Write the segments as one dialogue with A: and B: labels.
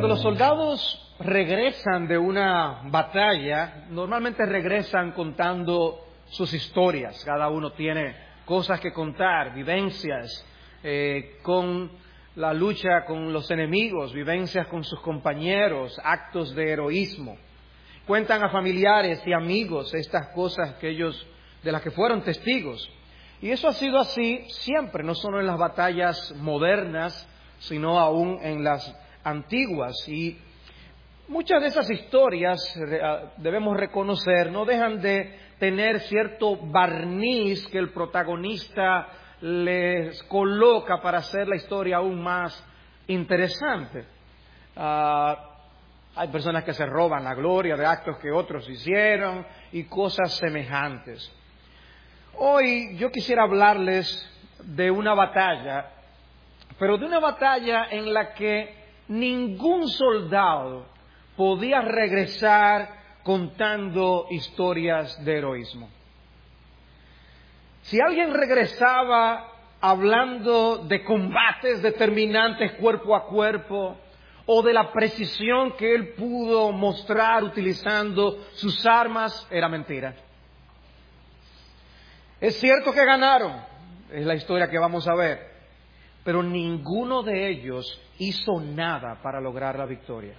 A: los soldados regresan de una batalla, normalmente regresan contando sus historias. Cada uno tiene cosas que contar, vivencias con la lucha con los enemigos, vivencias con sus compañeros, actos de heroísmo. Cuentan a familiares y amigos estas cosas de las que fueron testigos. Y eso ha sido así siempre, no solo en las batallas modernas, sino aún en las antiguas. Y muchas de esas historias, debemos reconocer, no dejan de tener cierto barniz que el protagonista les coloca para hacer la historia aún más interesante. Hay personas que se roban la gloria de actos que otros hicieron y cosas semejantes. Hoy yo quisiera hablarles de una batalla, pero de una batalla en la que ningún soldado podía regresar contando historias de heroísmo. Si alguien regresaba hablando de combates determinantes cuerpo a cuerpo, o de la precisión que él pudo mostrar utilizando sus armas, era mentira. Es cierto que ganaron, es la historia que vamos a ver, pero ninguno de ellos hizo nada para lograr la victoria.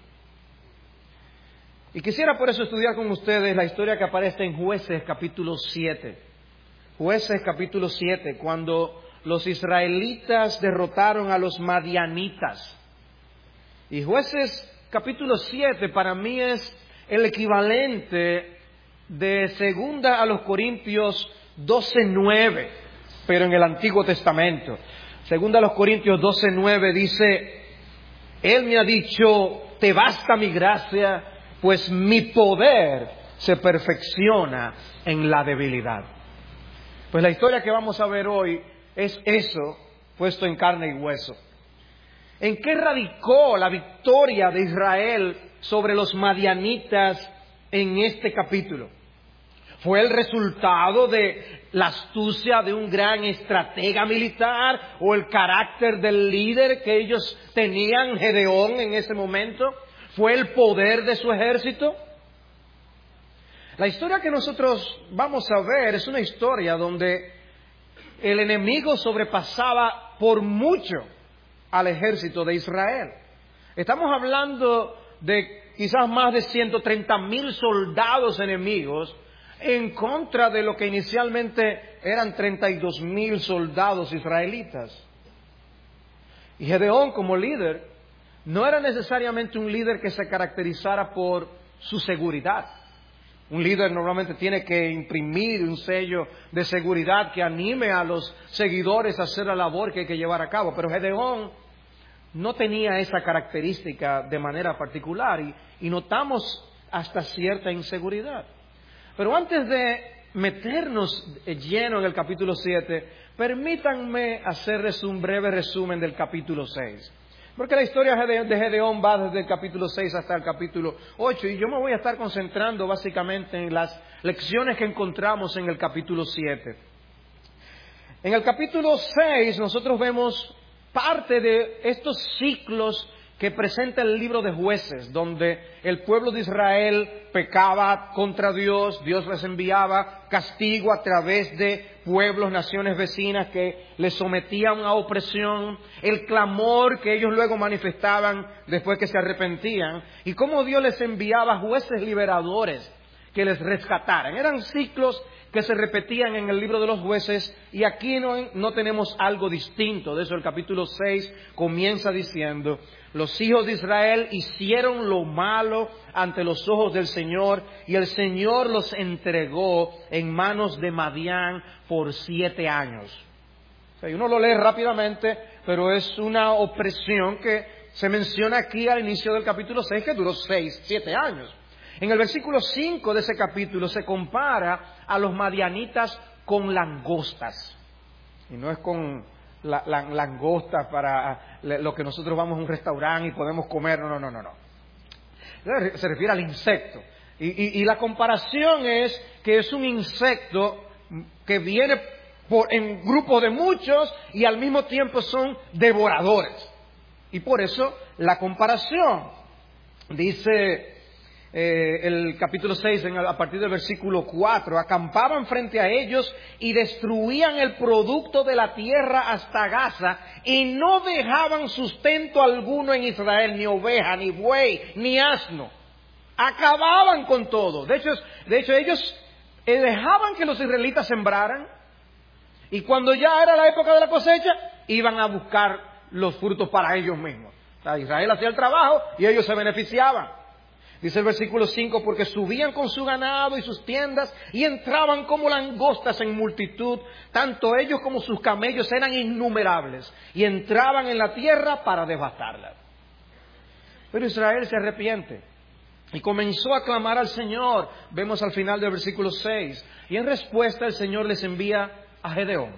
A: Y quisiera por eso estudiar con ustedes la historia que aparece en Jueces capítulo 7. Jueces capítulo 7, cuando los israelitas derrotaron a los madianitas. Y Jueces capítulo 7 para mí es el equivalente de 2 a los Corintios 12:9, pero en el Antiguo Testamento. 2 a los Corintios 12:9 dice: Él me ha dicho, te basta mi gracia, pues mi poder se perfecciona en la debilidad. Pues la historia que vamos a ver hoy es eso puesto en carne y hueso. ¿En qué radicó la victoria de Israel sobre los madianitas en este capítulo? ¿Fue el resultado de la astucia de un gran estratega militar o el carácter del líder que ellos tenían, Gedeón, en ese momento? ¿Fue el poder de su ejército? La historia que nosotros vamos a ver es una historia donde el enemigo sobrepasaba por mucho al ejército de Israel. Estamos hablando de quizás más de 130,000 soldados enemigos en contra de lo que inicialmente eran 32,000 soldados israelitas. Y Gedeón, como líder, no era necesariamente un líder que se caracterizara por su seguridad. Un líder normalmente tiene que imprimir un sello de seguridad que anime a los seguidores a hacer la labor que hay que llevar a cabo. Pero Gedeón no tenía esa característica de manera particular y notamos hasta cierta inseguridad. Pero antes de meternos lleno en el capítulo 7, permítanme hacerles un breve resumen del capítulo 6. Porque la historia de Gedeón va desde el capítulo 6 hasta el capítulo 8 y yo me voy a estar concentrando básicamente en las lecciones que encontramos en el capítulo 7. En el capítulo 6 nosotros vemos parte de estos ciclos que presenta el libro de Jueces, donde el pueblo de Israel pecaba contra Dios, Dios les enviaba castigo a través de pueblos, naciones vecinas que les sometían a opresión, el clamor que ellos luego manifestaban después que se arrepentían, y cómo Dios les enviaba jueces liberadores que les rescataran. Eran ciclos que se repetían en el libro de los Jueces y aquí no tenemos algo distinto. De eso el capítulo 6 comienza diciendo: los hijos de Israel hicieron lo malo ante los ojos del Señor y el Señor los entregó en manos de Madián por 7 años. O sea, uno lo lee rápidamente, pero es una opresión que se menciona aquí al inicio del capítulo 6 que duró 7 años. En el versículo 5 de ese capítulo se compara a los madianitas con langostas. Y no es con langostas para lo que nosotros vamos a un restaurante y podemos comer. No. Se refiere al insecto. Y la comparación es que es un insecto que viene en grupos de muchos y al mismo tiempo son devoradores. Y por eso la comparación. Dice el capítulo 6, a partir del versículo 4, acampaban frente a ellos y destruían el producto de la tierra hasta Gaza, y no dejaban sustento alguno en Israel, ni oveja, ni buey, ni asno. Acababan con todo. De hecho ellos dejaban que los israelitas sembraran, y cuando ya era la época de la cosecha, iban a buscar los frutos para ellos mismos. O sea, Israel hacía el trabajo y ellos se beneficiaban. Dice el versículo 5, porque subían con su ganado y sus tiendas y entraban como langostas en multitud, tanto ellos como sus camellos eran innumerables, y entraban en la tierra para devastarla. Pero Israel se arrepiente y comenzó a clamar al Señor. Vemos al final del versículo 6, y en respuesta el Señor les envía a Gedeón,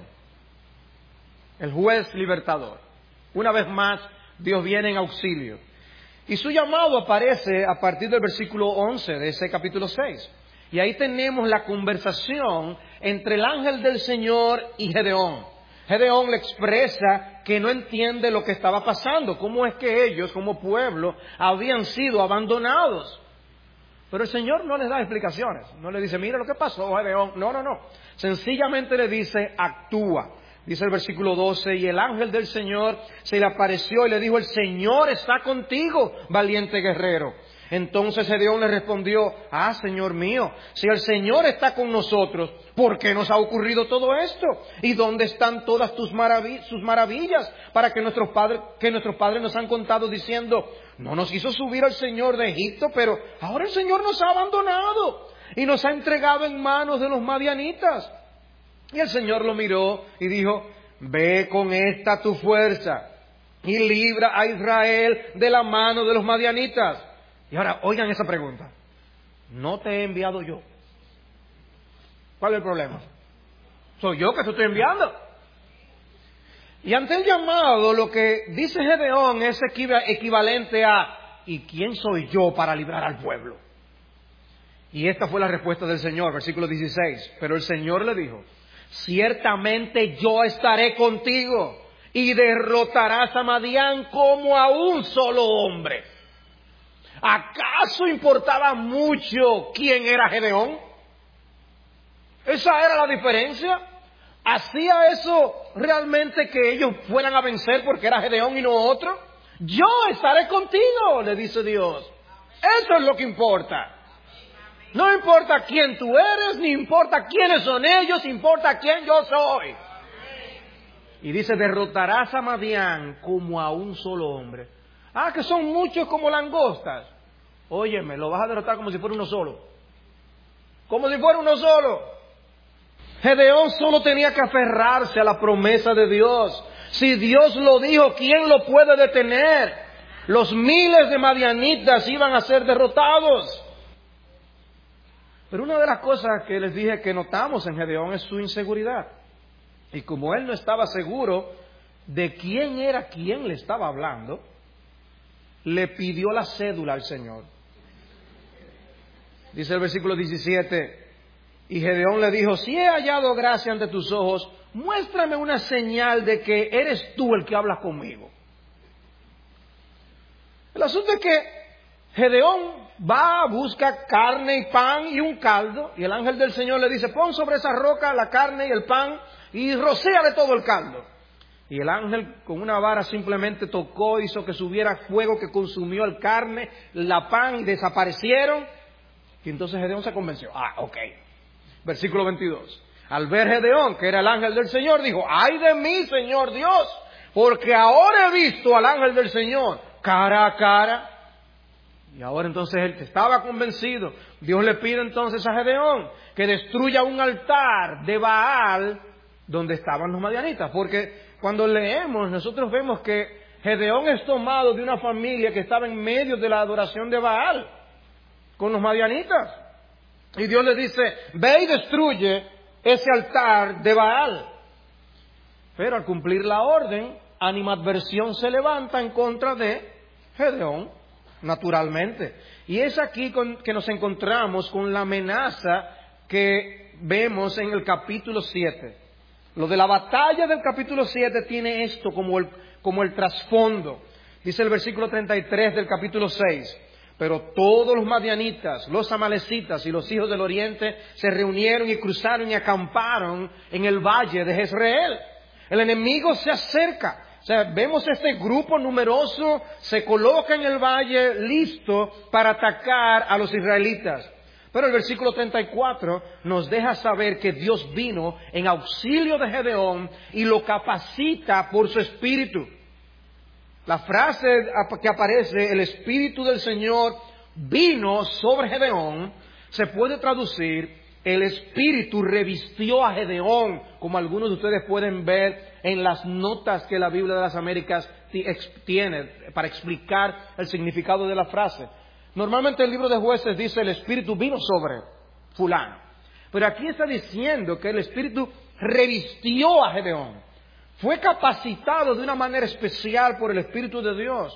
A: el juez libertador. Una vez más, Dios viene en auxilio. Y su llamado aparece a partir del versículo 11 de ese capítulo 6. Y ahí tenemos la conversación entre el ángel del Señor y Gedeón. Gedeón le expresa que no entiende lo que estaba pasando, cómo es que ellos como pueblo habían sido abandonados. Pero el Señor no les da explicaciones, no le dice, mira lo que pasó, Gedeón. No. Sencillamente le dice, actúa. Dice el versículo 12, y el ángel del Señor se le apareció y le dijo, el Señor está contigo, valiente guerrero. Entonces Gedeón le respondió, Señor mío, si el Señor está con nosotros, ¿por qué nos ha ocurrido todo esto? ¿Y dónde están todas sus maravillas para que nuestros padres nos han contado diciendo, no nos hizo subir al Señor de Egipto, pero ahora el Señor nos ha abandonado y nos ha entregado en manos de los madianitas? Y el Señor lo miró y dijo, ve con esta tu fuerza y libra a Israel de la mano de los madianitas. Y ahora, oigan esa pregunta. ¿No te he enviado yo? ¿Cuál es el problema? Soy yo que te estoy enviando. Y ante el llamado, lo que dice Gedeón es equivalente a, ¿y quién soy yo para librar al pueblo? Y esta fue la respuesta del Señor, versículo 16. Pero el Señor le dijo, ciertamente yo estaré contigo y derrotarás a Madián como a un solo hombre. ¿Acaso importaba mucho quién era Gedeón? ¿Esa era la diferencia? ¿Hacía eso realmente que ellos fueran a vencer porque era Gedeón y no otro? Yo estaré contigo, le dice Dios. Eso es lo que importa. No importa quién tú eres, ni importa quiénes son ellos, importa quién yo soy. Y dice, derrotarás a Madián como a un solo hombre. Que son muchos como langostas. Óyeme, lo vas a derrotar como si fuera uno solo. Como si fuera uno solo. Gedeón solo tenía que aferrarse a la promesa de Dios. Si Dios lo dijo, ¿quién lo puede detener? Los miles de madianitas iban a ser derrotados. Pero una de las cosas que les dije que notamos en Gedeón es su inseguridad. Y como él no estaba seguro de quién era quien le estaba hablando, le pidió la cédula al Señor. Dice el versículo 17, y Gedeón le dijo, si he hallado gracia ante tus ojos, muéstrame una señal de que eres tú el que hablas conmigo. El asunto es que Gedeón va, busca carne y pan y un caldo, y el ángel del Señor le dice, pon sobre esa roca la carne y el pan y rocéale todo el caldo. Y el ángel con una vara simplemente tocó, hizo que subiera fuego que consumió el carne, la pan, y desaparecieron. Y entonces Gedeón se convenció. Ok. Versículo 22. Al ver Gedeón, que era el ángel del Señor, dijo, ¡ay de mí, Señor Dios! Porque ahora he visto al ángel del Señor cara a cara. Y ahora entonces él estaba convencido. Dios le pide entonces a Gedeón que destruya un altar de Baal donde estaban los madianitas. Porque cuando leemos, nosotros vemos que Gedeón es tomado de una familia que estaba en medio de la adoración de Baal con los madianitas. Y Dios le dice, ve y destruye ese altar de Baal. Pero al cumplir la orden, animadversión se levanta en contra de Gedeón, naturalmente. Y es aquí que nos encontramos con la amenaza que vemos en el capítulo 7. Lo de la batalla del capítulo 7 tiene esto como el trasfondo. Dice el versículo 33 del capítulo 6. Pero todos los madianitas, los amalecitas y los hijos del oriente se reunieron y cruzaron y acamparon en el valle de Jezreel. El enemigo se acerca. O sea, vemos este grupo numeroso se coloca en el valle listo para atacar a los israelitas. Pero el versículo 34 nos deja saber que Dios vino en auxilio de Gedeón y lo capacita por su espíritu. La frase que aparece, el Espíritu del Señor vino sobre Gedeón, se puede traducir, el Espíritu revistió a Gedeón, como algunos de ustedes pueden ver en las notas que la Biblia de las Américas tiene para explicar el significado de la frase. Normalmente el libro de Jueces dice el Espíritu vino sobre fulano, pero aquí está diciendo que el Espíritu revistió a Gedeón. Fue capacitado de una manera especial por el Espíritu de Dios.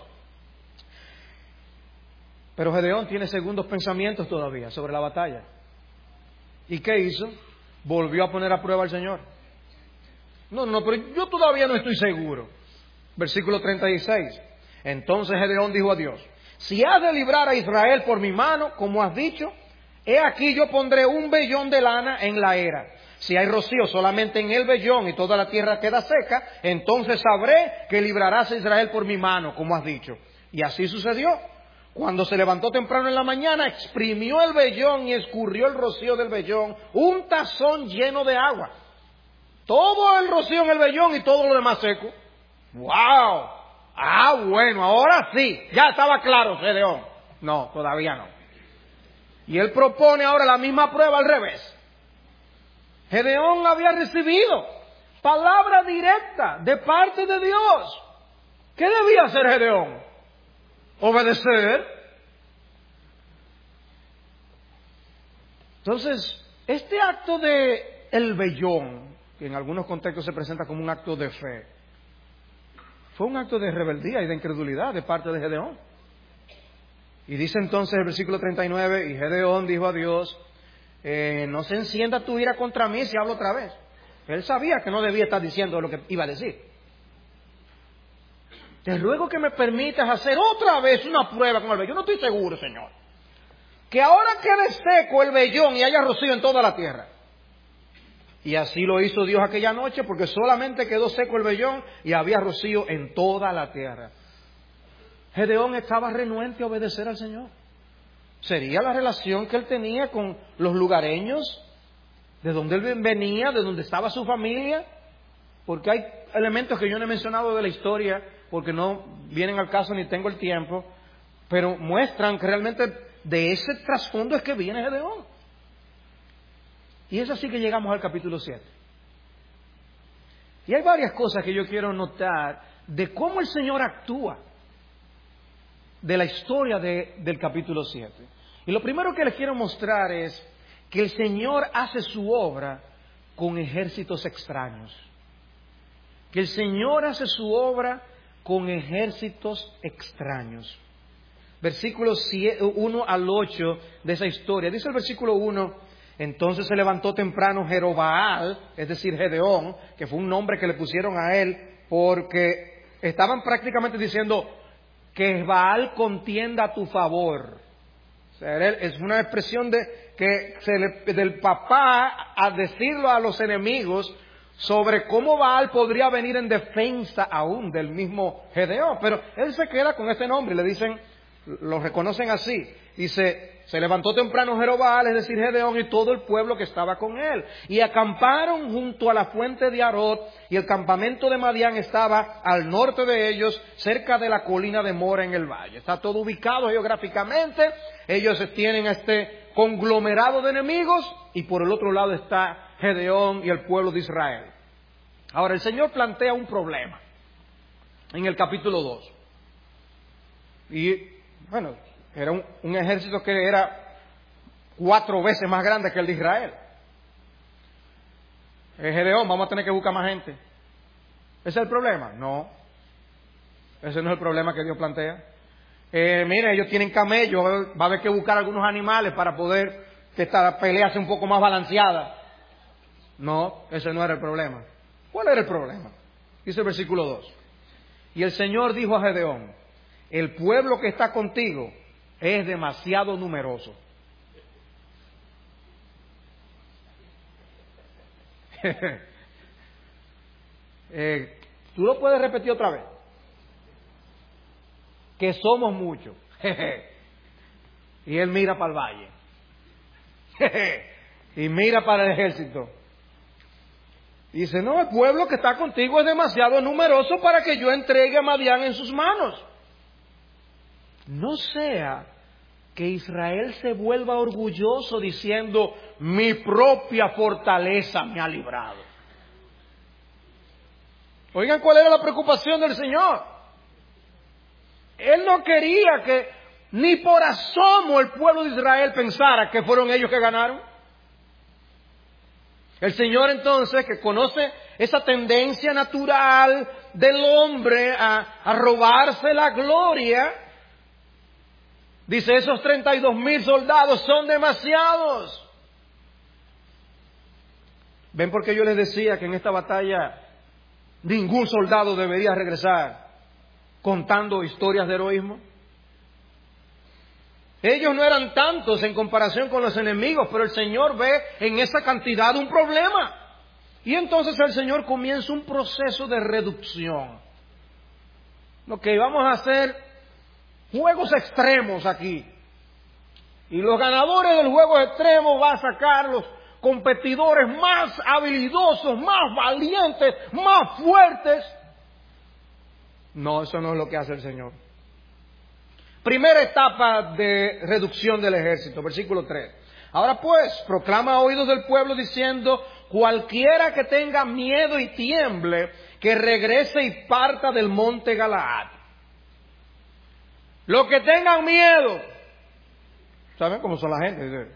A: Pero Gedeón tiene segundos pensamientos todavía sobre la batalla. ¿Y qué hizo? Volvió a poner a prueba al Señor. No, pero yo todavía no estoy seguro. Versículo 36. Entonces Gedeón dijo a Dios: si has de librar a Israel por mi mano, como has dicho, he aquí yo pondré un vellón de lana en la era. Si hay rocío solamente en el vellón y toda la tierra queda seca, entonces sabré que librarás a Israel por mi mano, como has dicho. Y así sucedió. Cuando se levantó temprano en la mañana, exprimió el vellón y escurrió el rocío del vellón, un tazón lleno de agua. Todo el rocío en el vellón y todo lo demás seco. ¡Wow! Ah, bueno, ahora sí, ya estaba claro, Gedeón. No, todavía no. Y él propone ahora la misma prueba al revés. Gedeón había recibido palabra directa de parte de Dios. ¿Qué debía hacer Gedeón? Obedecer. Entonces, este acto de el vellón, que en algunos contextos se presenta como un acto de fe, fue un acto de rebeldía y de incredulidad de parte de Gedeón. Y dice entonces el versículo 39, y Gedeón dijo a Dios: no se encienda tu ira contra mí si hablo otra vez. Él sabía que no debía estar diciendo lo que iba a decir. Te ruego que me permitas hacer otra vez una prueba con el vellón. Yo no estoy seguro, Señor. Que ahora quede seco el vellón y haya rocío en toda la tierra. Y así lo hizo Dios aquella noche, porque solamente quedó seco el vellón y había rocío en toda la tierra. Gedeón estaba renuente a obedecer al Señor. Sería la relación que él tenía con los lugareños, de donde él venía, de donde estaba su familia, porque hay elementos que yo no he mencionado de la historia, porque no vienen al caso ni tengo el tiempo, pero muestran que realmente de ese trasfondo es que viene Gedeón. Y es así que llegamos al capítulo 7. Y hay varias cosas que yo quiero notar de cómo el Señor actúa, de la historia del capítulo 7. Y lo primero que les quiero mostrar es que el Señor hace su obra con ejércitos extraños. Que el Señor hace su obra con ejércitos extraños. Versículos 1 al 8 de esa historia. Dice el versículo 1: entonces se levantó temprano Jerobaal, es decir, Gedeón, que fue un nombre que le pusieron a él porque estaban prácticamente diciendo que Baal contienda a tu favor. O sea, es una expresión del papá a decirlo a los enemigos sobre cómo Baal podría venir en defensa aún del mismo Gedeón. Pero él se queda con este nombre, le dicen, lo reconocen así. Dice, se levantó temprano Jerobaal, es decir, Gedeón, y todo el pueblo que estaba con él. Y acamparon junto a la fuente de Arot, y el campamento de Madián estaba al norte de ellos, cerca de la colina de Mora en el valle. Está todo ubicado geográficamente. Ellos tienen este conglomerado de enemigos, y por el otro lado está Gedeón y el pueblo de Israel. Ahora, el Señor plantea un problema en el capítulo 2. Y, bueno, era un ejército que era 4 veces más grande que el de Israel. Gedeón, vamos a tener que buscar más gente. ¿Ese es el problema? No. Ese no es el problema que Dios plantea. Mira, ellos tienen camellos, va a haber que buscar algunos animales para poder que esta pelea sea un poco más balanceada. No, ese no era el problema. ¿Cuál era el problema? Dice el versículo 2. Y el Señor dijo a Gedeón: el pueblo que está contigo es demasiado numeroso. ¿Tú lo puedes repetir otra vez? Que somos muchos. Y él mira para el valle. Y mira para el ejército. Y dice, no, el pueblo que está contigo es demasiado numeroso para que yo entregue a Madián en sus manos. No sea que Israel se vuelva orgulloso diciendo, mi propia fortaleza me ha librado. Oigan, ¿cuál era la preocupación del Señor? Él no quería que ni por asomo el pueblo de Israel pensara que fueron ellos que ganaron. El Señor entonces, que conoce esa tendencia natural del hombre a robarse la gloria, dice, esos 32,000 soldados son demasiados. ¿Ven por qué yo les decía que en esta batalla ningún soldado debería regresar contando historias de heroísmo? Ellos no eran tantos en comparación con los enemigos, pero el Señor ve en esa cantidad un problema. Y entonces el Señor comienza un proceso de reducción. Ok, vamos a hacer juegos extremos aquí. Y los ganadores del juego extremo van a sacar los competidores más habilidosos, más valientes, más fuertes. No, eso no es lo que hace el Señor. Primera etapa de reducción del ejército, versículo 3. Ahora pues, proclama a oídos del pueblo diciendo, cualquiera que tenga miedo y tiemble, que regrese y parta del monte Galaad. Los que tengan miedo, ¿saben cómo son la gente?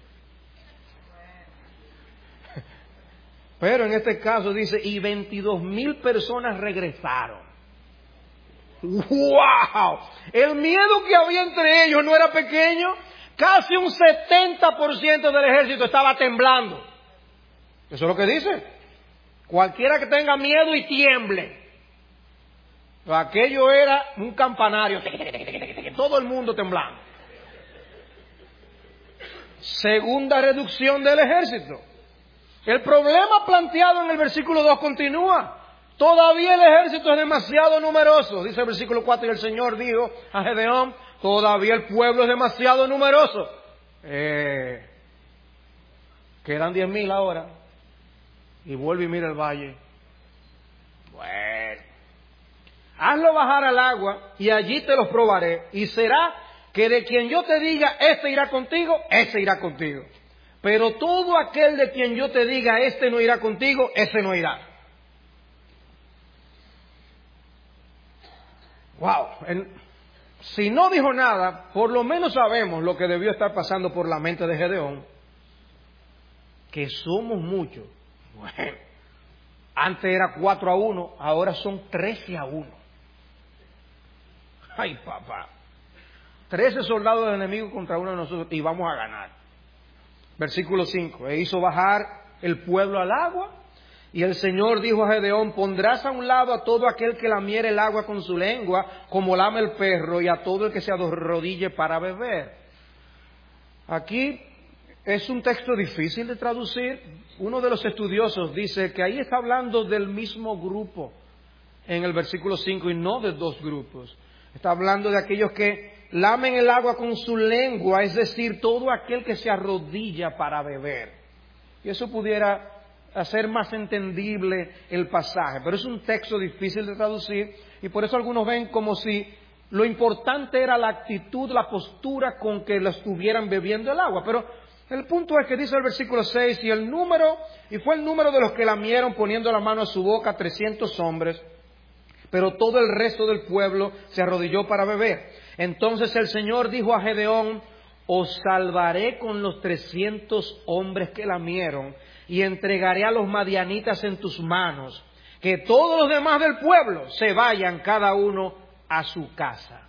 A: Pero en este caso dice, y 22,000 personas regresaron. ¡Wow! El miedo que había entre ellos no era pequeño. Casi un 70% del ejército estaba temblando. Eso es lo que dice. Cualquiera que tenga miedo y tiemble. Aquello era un campanario. Todo el mundo temblando. Segunda reducción del ejército. El problema planteado en el versículo 2 continúa. Todavía el ejército es demasiado numeroso. Dice el versículo 4, y el Señor dijo a Gedeón, todavía el pueblo es demasiado numeroso. Quedan 10,000 ahora. Y vuelve y mira el valle. Bueno. Hazlo bajar al agua y allí te los probaré. Y será que de quien yo te diga, este irá contigo, ese irá contigo. Pero todo aquel de quien yo te diga, este no irá contigo, ese no irá. Wow, si no dijo nada, por lo menos sabemos lo que debió estar pasando por la mente de Gedeón, que somos muchos. Bueno, antes era 4-1, ahora son 13-1. Ay, papá, 13 soldados enemigos contra uno de nosotros y vamos a ganar. Versículo 5, e hizo bajar el pueblo al agua. Y el Señor dijo a Gedeón, pondrás a un lado a todo aquel que lamiere el agua con su lengua, como lame el perro, y a todo el que se arrodille para beber. Aquí es un texto difícil de traducir. Uno de los estudiosos dice que ahí está hablando del mismo grupo en el versículo 5 y no de dos grupos. Está hablando de aquellos que lamen el agua con su lengua, es decir, todo aquel que se arrodilla para beber. Y eso pudiera hacer más entendible el pasaje, pero es un texto difícil de traducir y por eso algunos ven como si lo importante era la actitud, la postura con que lo estuvieran bebiendo el agua. Pero el punto es que dice el versículo 6, y fue el número de los que lamieron poniendo la mano a su boca 300 hombres, pero todo el resto del pueblo se arrodilló para beber. Entonces el Señor dijo a Gedeón, os salvaré con los 300 hombres que lamieron y entregaré a los madianitas en tus manos, que todos los demás del pueblo se vayan cada uno a su casa.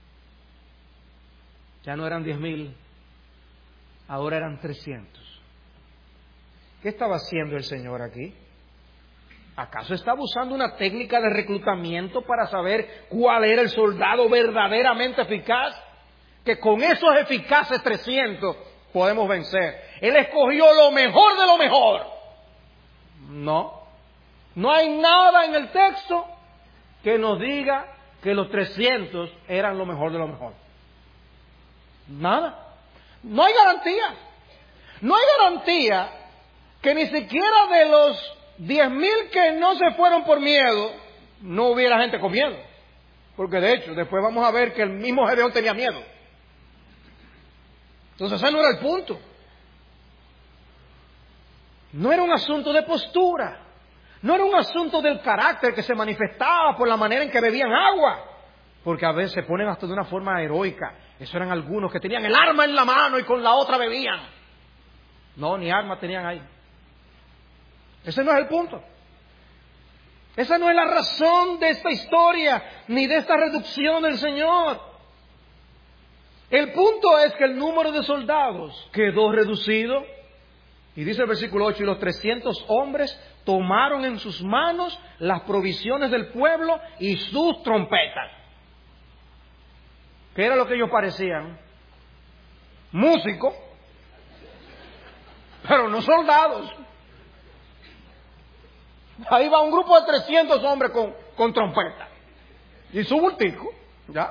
A: Ya no eran 10,000, ahora eran 300. ¿Qué estaba haciendo el Señor aquí? ¿Acaso estaba usando una técnica de reclutamiento para saber cuál era el soldado verdaderamente eficaz? que con esos eficaces 300 podemos vencer. Él escogió lo mejor de lo mejor. No hay nada en el texto que nos diga que los 300 eran lo mejor de lo mejor. Nada. No hay garantía. No hay garantía que ni siquiera de los 10,000 que no se fueron por miedo, no hubiera gente con miedo. Porque de hecho, después vamos a ver que el mismo Gedeón tenía miedo. Entonces ese no era el punto. No era un asunto de postura. No era un asunto del carácter que se manifestaba por la manera en que bebían agua. Porque a veces se ponen hasta de una forma heroica. Eso eran algunos que tenían el arma en la mano y con la otra bebían. No, ni arma tenían ahí. Ese no es el punto. Esa no es la razón de esta historia, ni de esta reducción del Señor. El punto es que el número de soldados quedó reducido. Y dice el versículo 8, y los 300 hombres tomaron en sus manos las provisiones del pueblo y sus trompetas. ¿Qué era lo que ellos parecían? Músicos, pero no soldados. Ahí va un grupo de 300 hombres con trompeta y su bultico, ¿ya?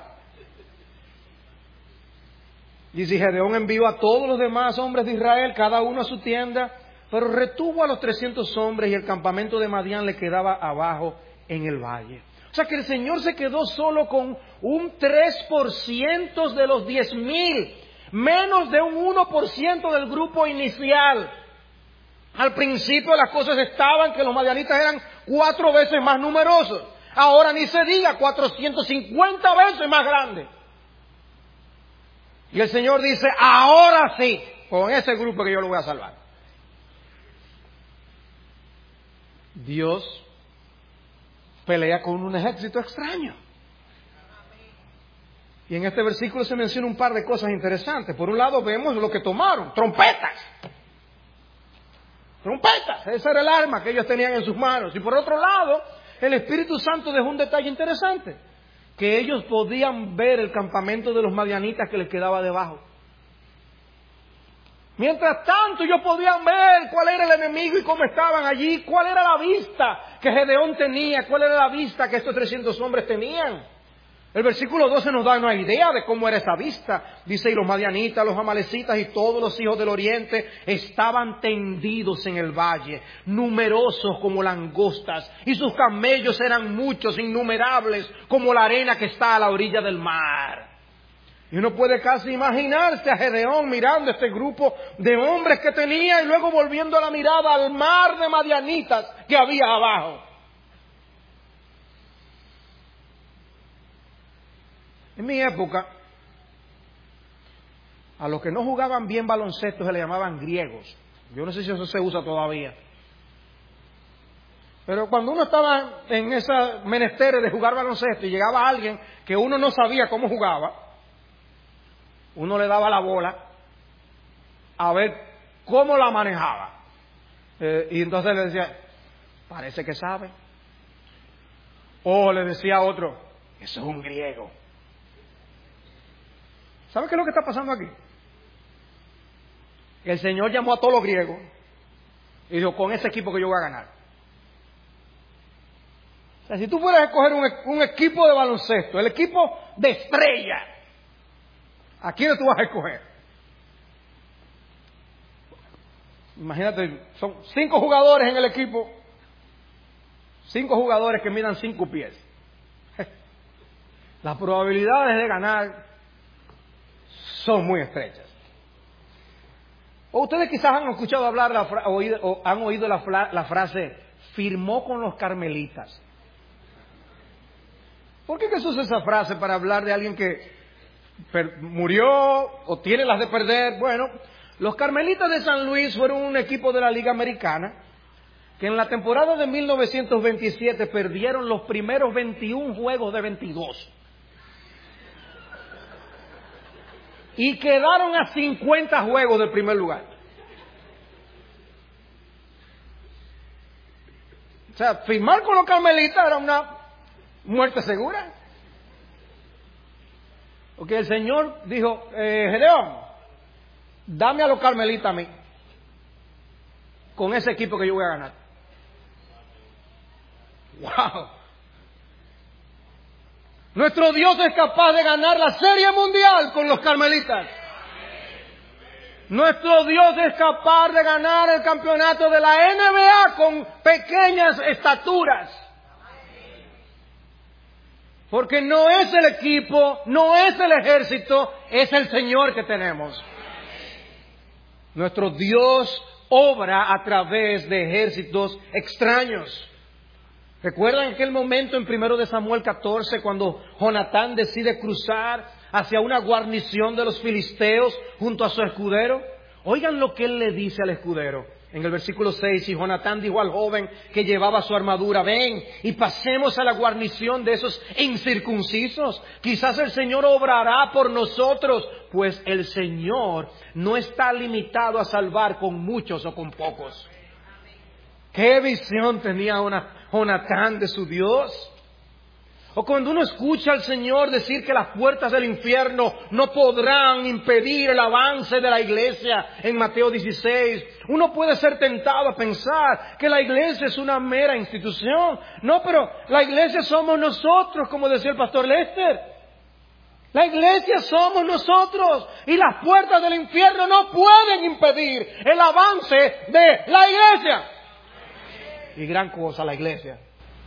A: Y si Gedeón envió a todos los demás hombres de Israel, cada uno a su tienda, pero retuvo a los 300 hombres y el campamento de Madián le quedaba abajo en el valle. O sea que el Señor se quedó solo con un 3% de los 10,000, menos de un 1% del grupo inicial. Al principio las cosas estaban que los madianitas eran 4 veces más numerosos. Ahora ni se diga 450 veces más grandes. Y el Señor dice, ahora sí, con ese grupo que yo lo voy a salvar. Dios pelea con un ejército extraño. Y en este versículo se menciona un par de cosas interesantes. Por un lado vemos lo que tomaron, trompetas. Trompetas, ese era el arma que ellos tenían en sus manos. Y por otro lado, el Espíritu Santo dejó un detalle interesante, que ellos podían ver el campamento de los madianitas que les quedaba debajo. Mientras tanto, ellos podían ver cuál era el enemigo y cómo estaban allí, cuál era la vista que Gedeón tenía, cuál era la vista que estos 300 hombres tenían. El versículo 12 nos da una idea de cómo era esa vista. Dice, y los madianitas, los amalecitas y todos los hijos del oriente estaban tendidos en el valle, numerosos como langostas, y sus camellos eran muchos, innumerables, como la arena que está a la orilla del mar. Y uno puede casi imaginarse a Gedeón mirando este grupo de hombres que tenía y luego volviendo la mirada al mar de madianitas que había abajo. En mi época, a los que no jugaban bien baloncesto se le llamaban griegos. Yo no sé si eso se usa todavía. Pero cuando uno estaba en esa menesteres de jugar baloncesto y llegaba alguien que uno no sabía cómo jugaba, uno le daba la bola a ver cómo la manejaba. Y entonces le decía, parece que sabe. O le decía a otro, eso es un griego. ¿Sabe qué es lo que está pasando aquí? El Señor llamó a todos los griegos y dijo, con ese equipo que yo voy a ganar. O sea, si tú fueras a escoger un equipo de baloncesto, el equipo de estrella, ¿a quién tú vas a escoger? Imagínate, son 5 jugadores en el equipo, 5 jugadores que midan 5 pies. Las probabilidades de ganar son muy estrechas. O ustedes quizás han escuchado hablar o han oído la frase, firmó con los carmelitas. ¿Por qué se usa esa frase para hablar de alguien que murió o tiene las de perder? Bueno, los Carmelitas de San Luis fueron un equipo de la Liga Americana que en la temporada de 1927 perdieron los primeros 21 juegos de 22. Y quedaron a 50 juegos del primer lugar. O sea, firmar con los Carmelitas era una muerte segura. Porque el Señor dijo, Gedeón, dame a los carmelitas a mí, con ese equipo que yo voy a ganar. ¡Wow! Nuestro Dios es capaz de ganar la Serie Mundial con los carmelitas. Nuestro Dios es capaz de ganar el campeonato de la NBA con pequeñas estaturas. Porque no es el equipo, no es el ejército, es el Señor que tenemos. Nuestro Dios obra a través de ejércitos extraños. ¿Recuerdan aquel momento en 1 Samuel 14 cuando Jonatán decide cruzar hacia una guarnición de los filisteos junto a su escudero? Oigan lo que él le dice al escudero. En el versículo 6, y Jonatán dijo al joven que llevaba su armadura, ven y pasemos a la guarnición de esos incircuncisos. Quizás el Señor obrará por nosotros, pues el Señor no está limitado a salvar con muchos o con pocos. ¿Qué visión tenía Jonatán de su Dios? O cuando uno escucha al Señor decir que las puertas del infierno no podrán impedir el avance de la iglesia en Mateo 16, uno puede ser tentado a pensar que la iglesia es una mera institución. No, pero la iglesia somos nosotros, como decía el pastor Lester. La iglesia somos nosotros y las puertas del infierno no pueden impedir el avance de la iglesia. Y gran cosa la iglesia.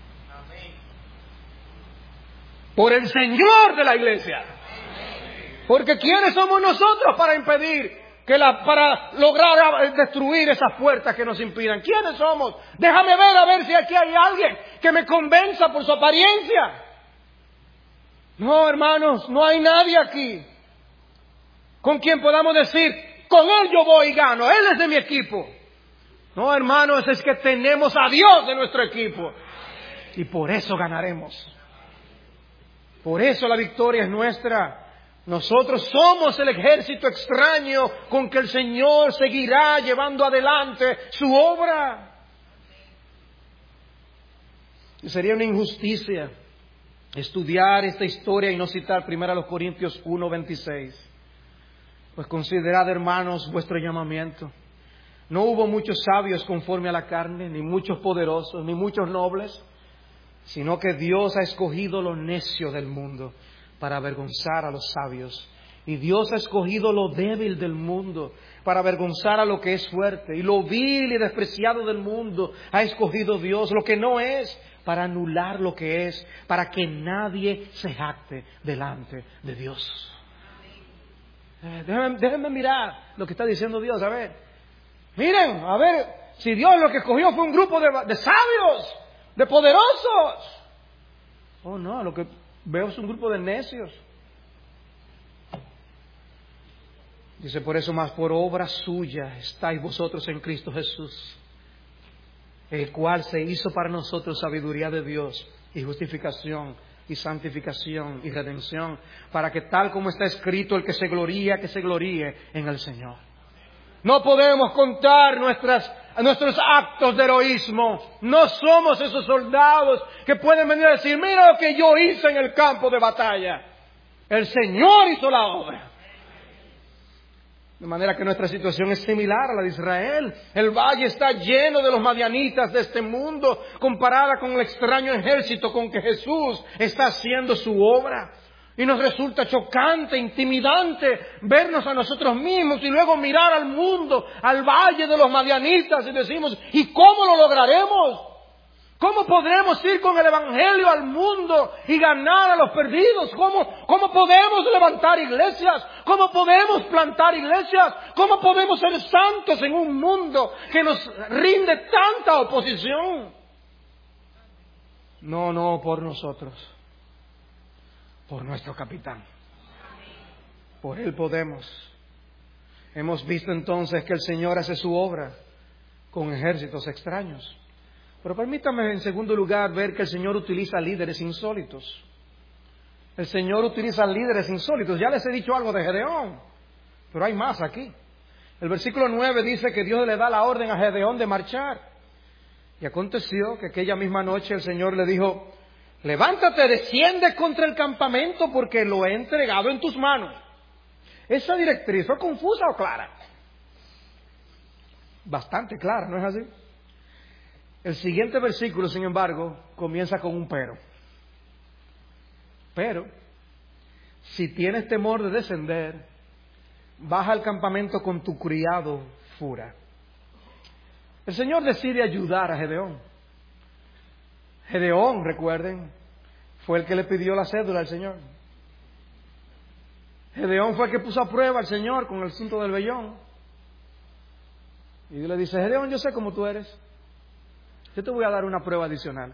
A: Por el Señor de la iglesia. Porque ¿quiénes somos nosotros para impedir para lograr destruir esas puertas que nos impidan? ¿Quiénes somos? Déjame ver a ver si aquí hay alguien que me convenza por su apariencia. No, hermanos, no hay nadie aquí con quien podamos decir, con él yo voy y gano, él es de mi equipo. No, hermanos, es que tenemos a Dios de nuestro equipo. Y por eso ganaremos. Por eso la victoria es nuestra. Nosotros somos el ejército extraño con que el Señor seguirá llevando adelante su obra. Y sería una injusticia estudiar esta historia y no citar 1 Corintios 1:26. Pues considerad, hermanos, vuestro llamamiento. No hubo muchos sabios conforme a la carne, ni muchos poderosos, ni muchos nobles, sino que Dios ha escogido lo necio del mundo para avergonzar a los sabios. Y Dios ha escogido lo débil del mundo para avergonzar a lo que es fuerte. Y lo vil y despreciado del mundo ha escogido Dios, lo que no es, para anular lo que es, para que nadie se jacte delante de Dios. Déjenme mirar lo que está diciendo Dios, a ver. Miren, a ver, si Dios lo que escogió fue un grupo de sabios, de poderosos. Oh no, lo que veo es un grupo de necios. Dice, por eso más por obra suya estáis vosotros en Cristo Jesús, el cual se hizo para nosotros sabiduría de Dios y justificación y santificación y redención, para que tal como está escrito, el que se gloríe en el Señor. No podemos contar nuestros actos de heroísmo. No somos esos soldados que pueden venir a decir, mira lo que yo hice en el campo de batalla. El Señor hizo la obra. De manera que nuestra situación es similar a la de Israel. El valle está lleno de los madianitas de este mundo, comparada con el extraño ejército con que Jesús está haciendo su obra. Y nos resulta chocante, intimidante vernos a nosotros mismos y luego mirar al mundo, al valle de los madianitas y decimos, ¿y cómo lo lograremos? ¿Cómo podremos ir con el Evangelio al mundo y ganar a los perdidos? ¿Cómo podemos levantar iglesias? ¿Cómo podemos plantar iglesias? ¿Cómo podemos ser santos en un mundo que nos rinde tanta oposición? No por nosotros. Por nuestro capitán. Por él podemos. Hemos visto entonces que el Señor hace su obra con ejércitos extraños. Pero permítame en segundo lugar ver que el Señor utiliza líderes insólitos. El Señor utiliza líderes insólitos. Ya les he dicho algo de Gedeón, pero hay más aquí. El versículo 9 dice que Dios le da la orden a Gedeón de marchar. Y aconteció que aquella misma noche el Señor le dijo, Levántate, desciende contra el campamento porque lo he entregado en tus manos. ¿Esa directriz fue confusa o clara? Bastante clara, ¿no es así? El siguiente versículo, sin embargo, comienza con un pero. Pero, si tienes temor de descender, baja al campamento con tu criado Fura. El Señor decide ayudar a Gedeón. Gedeón, recuerden, fue el que le pidió la cédula al Señor. Gedeón fue el que puso a prueba al Señor con el asunto del vellón. Y Dios le dice: Gedeón, yo sé cómo tú eres. Yo te voy a dar una prueba adicional.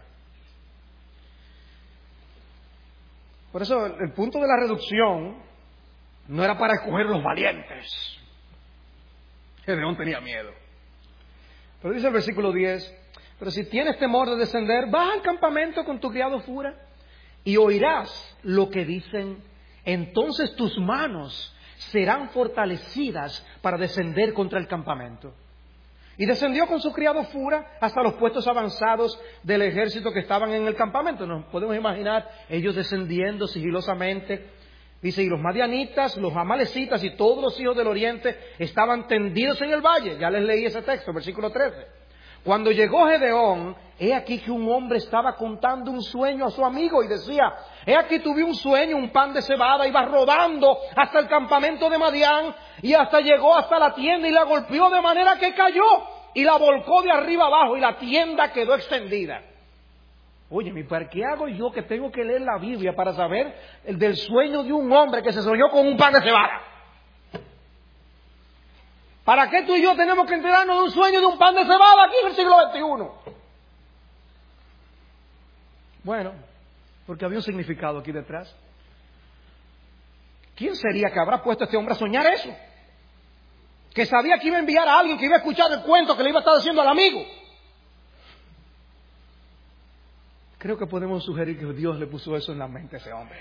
A: Por eso el punto de la reducción no era para escoger los valientes. Gedeón tenía miedo. Pero dice el versículo 10: pero si tienes temor de descender, baja al campamento con tu criado Fura y oirás lo que dicen. Entonces tus manos serán fortalecidas para descender contra el campamento. Y descendió con su criado Fura hasta los puestos avanzados del ejército que estaban en el campamento. Nos podemos imaginar ellos descendiendo sigilosamente. Dice: y los madianitas, los amalecitas y todos los hijos del oriente estaban tendidos en el valle. Ya les leí ese texto, versículo 13. Cuando llegó Gedeón, he aquí que un hombre estaba contando un sueño a su amigo y decía: he aquí tuve un sueño, un pan de cebada iba rodando hasta el campamento de Madián y hasta llegó hasta la tienda y la golpeó de manera que cayó y la volcó de arriba abajo y la tienda quedó extendida. Oye, ¿para qué hago yo que tengo que leer la Biblia para saber el del sueño de un hombre que se soñó con un pan de cebada? ¿Para qué tú y yo tenemos que enterarnos de un sueño de un pan de cebada aquí en el siglo XXI? Bueno, porque había un significado aquí detrás. ¿Quién sería que habrá puesto a este hombre a soñar eso? Que sabía que iba a enviar a alguien que iba a escuchar el cuento que le iba a estar diciendo al amigo. Creo que podemos sugerir que Dios le puso eso en la mente a ese hombre.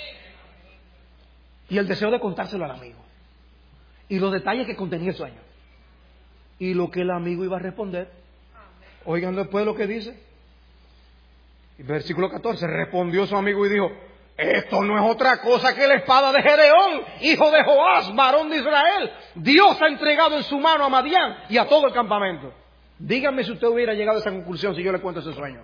A: Y el deseo de contárselo al amigo. Y los detalles que contenía el sueño. Y lo que el amigo iba a responder. Oigan después lo que dice. Versículo 14. Respondió su amigo y dijo: esto no es otra cosa que la espada de Gedeón, hijo de Joás, varón de Israel. Dios ha entregado en su mano a Madián y a todo el campamento. Díganme si usted hubiera llegado a esa conclusión si yo le cuento ese sueño.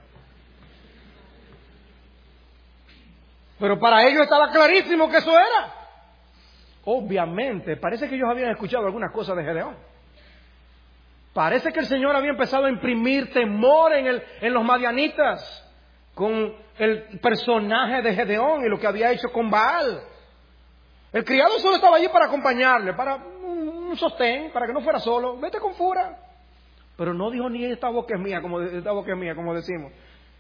A: Pero para ellos estaba clarísimo que eso era. Obviamente, parece que ellos habían escuchado algunas cosas de Gedeón. Parece que el Señor había empezado a imprimir temor en los madianitas con el personaje de Gedeón y lo que había hecho con Baal. El criado solo estaba allí para acompañarle, para un sostén, para que no fuera solo. Vete con Fura. Pero no dijo ni esta boca es mía, como decimos.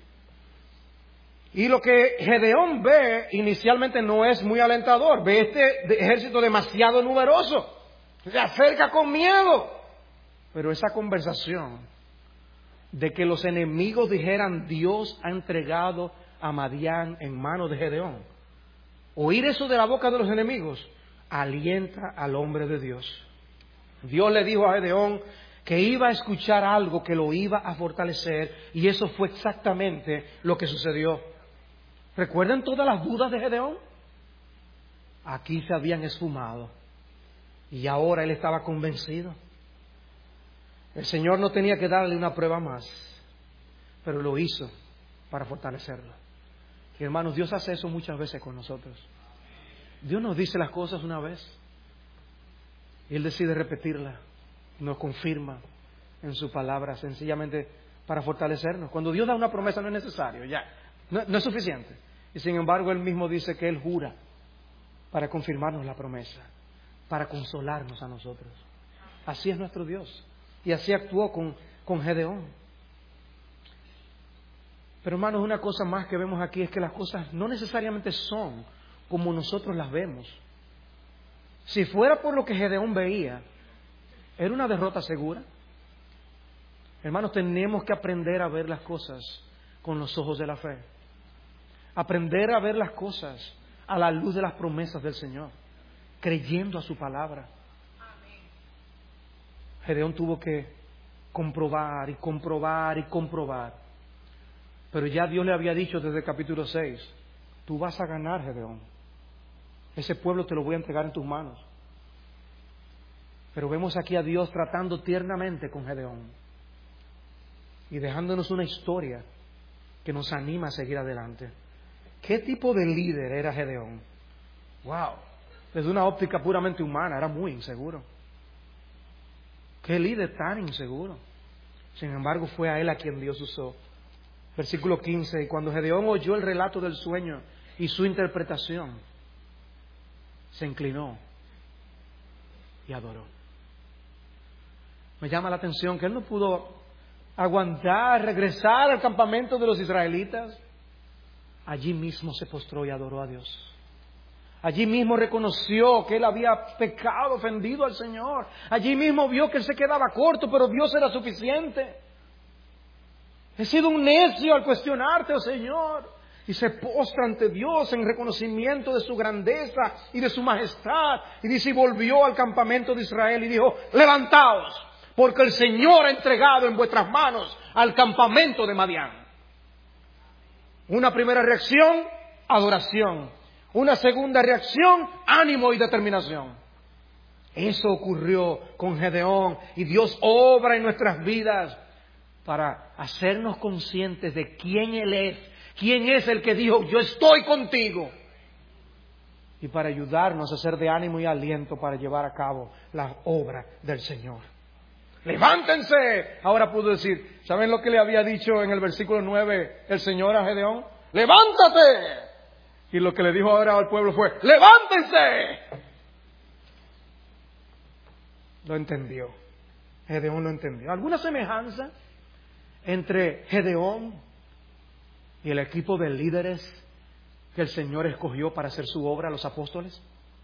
A: Y lo que Gedeón ve inicialmente no es muy alentador. Ve este ejército demasiado numeroso. Se acerca con miedo. Pero esa conversación de que los enemigos dijeran: Dios ha entregado a Madián en manos de Gedeón. Oír eso de la boca de los enemigos alienta al hombre de Dios. Dios le dijo a Gedeón que iba a escuchar algo que lo iba a fortalecer, y eso fue exactamente lo que sucedió. ¿Recuerdan todas las dudas de Gedeón? Aquí se habían esfumado y ahora él estaba convencido. El Señor no tenía que darle una prueba más, pero lo hizo para fortalecerlo. Y hermanos, Dios hace eso muchas veces con nosotros. Dios nos dice las cosas una vez y Él decide repetirla, nos confirma en su palabra, sencillamente para fortalecernos. Cuando Dios da una promesa no es necesario, ya, no es suficiente. Y sin embargo Él mismo dice que Él jura para confirmarnos la promesa, para consolarnos a nosotros. Así es nuestro Dios. Y así actuó con Gedeón. Pero hermanos, una cosa más que vemos aquí es que las cosas no necesariamente son como nosotros las vemos. Si fuera por lo que Gedeón veía, ¿era una derrota segura? Hermanos, tenemos que aprender a ver las cosas con los ojos de la fe. Aprender a ver las cosas a la luz de las promesas del Señor, creyendo a su palabra. Gedeón tuvo que comprobar y comprobar y comprobar Pero ya Dios le había dicho desde el capítulo 6, tú vas a ganar, Gedeón. Ese pueblo te lo voy a entregar en tus manos. Pero vemos aquí a Dios tratando tiernamente con Gedeón y dejándonos una historia que nos anima a seguir adelante. ¿Qué tipo de líder era Gedeón? ¡Wow! Desde una óptica puramente humana, era muy inseguro. ¡Qué líder tan inseguro! Sin embargo, fue a él a quien Dios usó. Versículo 15, y cuando Gedeón oyó el relato del sueño y su interpretación, se inclinó y adoró. Me llama la atención que él no pudo aguantar, regresar al campamento de los israelitas. Allí mismo se postró y adoró a Dios. Allí mismo reconoció que él había pecado, ofendido al Señor. Allí mismo vio que él se quedaba corto, pero Dios era suficiente. He sido un necio al cuestionarte, oh Señor. Y se postra ante Dios en reconocimiento de su grandeza y de su majestad. Y dice, y volvió al campamento de Israel y dijo, levantaos, porque el Señor ha entregado en vuestras manos al campamento de Madián. Una primera reacción, adoración. Una segunda reacción, ánimo y determinación. Eso ocurrió con Gedeón y Dios obra en nuestras vidas para hacernos conscientes de quién Él es, quién es el que dijo, yo estoy contigo. Y para ayudarnos a ser de ánimo y aliento para llevar a cabo la obra del Señor. ¡Levántense! Ahora pudo decir, ¿saben lo que le había dicho en el versículo 9 el Señor a Gedeón? ¡Levántate! Y lo que le dijo ahora al pueblo fue, ¡levántense! Lo entendió. Gedeón lo entendió. ¿Alguna semejanza entre Gedeón y el equipo de líderes que el Señor escogió para hacer su obra, los apóstoles?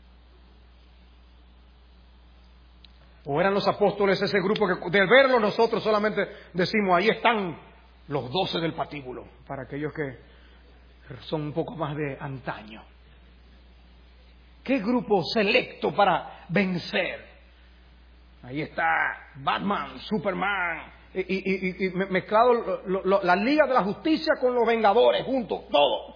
A: ¿O eran los apóstoles ese grupo que de verlo nosotros solamente decimos, ahí están los 12 del patíbulo, para aquellos que son un poco más de antaño? ¿Qué grupo selecto para vencer? Ahí está Batman, Superman, y mezclado la Liga de la Justicia con los Vengadores, juntos, todo.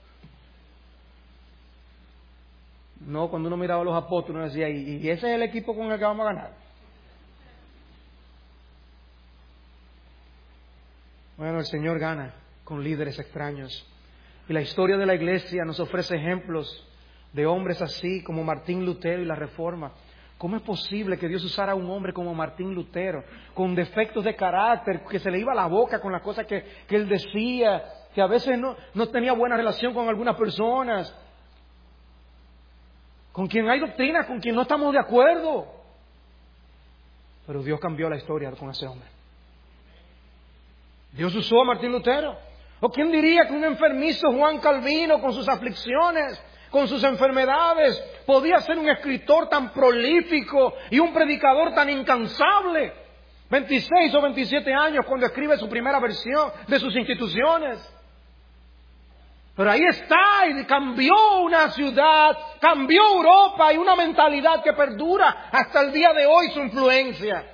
A: No, cuando uno miraba a los apóstoles, uno decía, ¿y ese es el equipo con el que vamos a ganar? Bueno, el Señor gana con líderes extraños. Y la historia de la iglesia nos ofrece ejemplos de hombres así como Martín Lutero y la Reforma. ¿Cómo es posible que Dios usara a un hombre como Martín Lutero, con defectos de carácter, que se le iba la boca con las cosas que él decía, que a veces no tenía buena relación con algunas personas, con quien hay doctrinas, con quien no estamos de acuerdo? Pero Dios cambió la historia con ese hombre. Dios usó a Martín Lutero. ¿O quién diría que un enfermizo Juan Calvino, con sus aflicciones, con sus enfermedades, podía ser un escritor tan prolífico y un predicador tan incansable? 26 o 27 años cuando escribe su primera versión de sus instituciones. Pero ahí está, y cambió una ciudad, cambió Europa y una mentalidad que perdura hasta el día de hoy su influencia.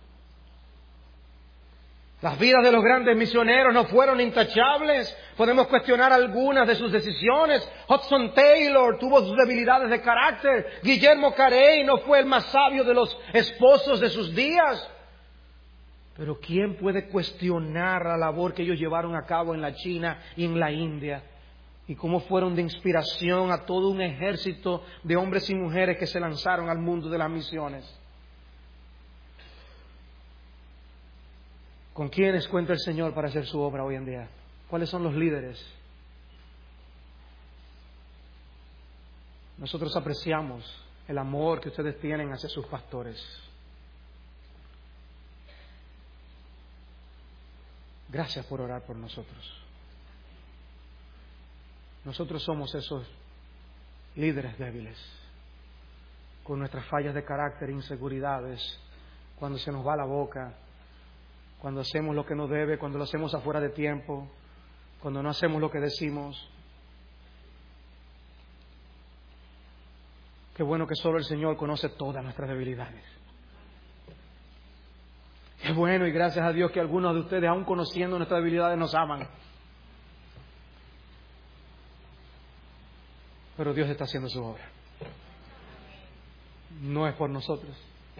A: Las vidas de los grandes misioneros no fueron intachables. Podemos cuestionar algunas de sus decisiones. Hudson Taylor tuvo sus debilidades de carácter. Guillermo Carey no fue el más sabio de los esposos de sus días. Pero ¿quién puede cuestionar la labor que ellos llevaron a cabo en la China y en la India? Y cómo fueron de inspiración a todo un ejército de hombres y mujeres que se lanzaron al mundo de las misiones. ¿Con quiénes cuenta el Señor para hacer su obra hoy en día? ¿Cuáles son los líderes? Nosotros apreciamos el amor que ustedes tienen hacia sus pastores. Gracias por orar por nosotros. Nosotros somos esos líderes débiles, con nuestras fallas de carácter, inseguridades, cuando se nos va la boca, cuando hacemos lo que no debe, cuando lo hacemos afuera de tiempo, cuando no hacemos lo que decimos. Qué bueno que solo el Señor conoce todas nuestras debilidades. Qué bueno y gracias a Dios que algunos de ustedes, aun conociendo nuestras debilidades, nos aman. Pero Dios está haciendo su obra. No es por nosotros.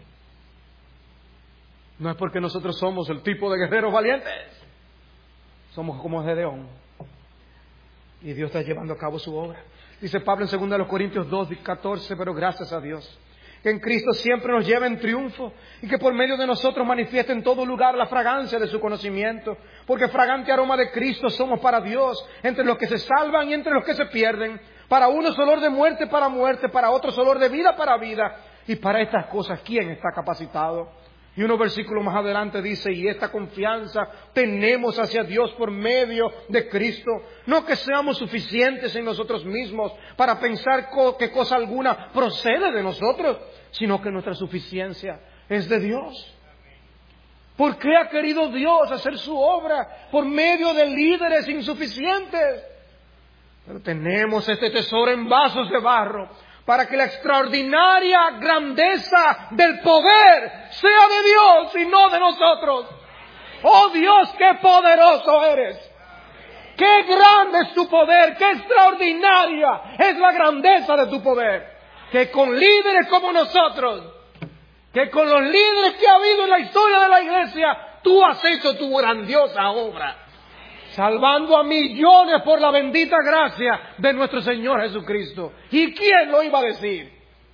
A: No es porque nosotros somos el tipo de guerreros valientes. Somos como Gedeón. Y Dios está llevando a cabo su obra. Dice Pablo en 2 Corintios 2:14, pero gracias a Dios, que en Cristo siempre nos lleva en triunfo y que por medio de nosotros manifiesta en todo lugar la fragancia de su conocimiento, porque fragante aroma de Cristo somos para Dios, entre los que se salvan y entre los que se pierden. Para unos olor de muerte para muerte, para otros olor de vida para vida. Y para estas cosas, ¿quién está capacitado? Y unos versículos más adelante dice, y esta confianza tenemos hacia Dios por medio de Cristo. No que seamos suficientes en nosotros mismos para pensar que cosa alguna procede de nosotros, sino que nuestra suficiencia es de Dios. ¿Por qué ha querido Dios hacer su obra por medio de líderes insuficientes? Pero tenemos este tesoro en vasos de barro, para que la extraordinaria grandeza del poder sea de Dios y no de nosotros. ¡Oh Dios, qué poderoso eres! ¡Qué grande es tu poder! ¡Qué extraordinaria es la grandeza de tu poder! Que con líderes como nosotros, que con los líderes que ha habido en la historia de la iglesia, tú has hecho tu grandiosa obra, salvando a millones por la bendita gracia de nuestro Señor Jesucristo. ¿Y quién lo iba a decir?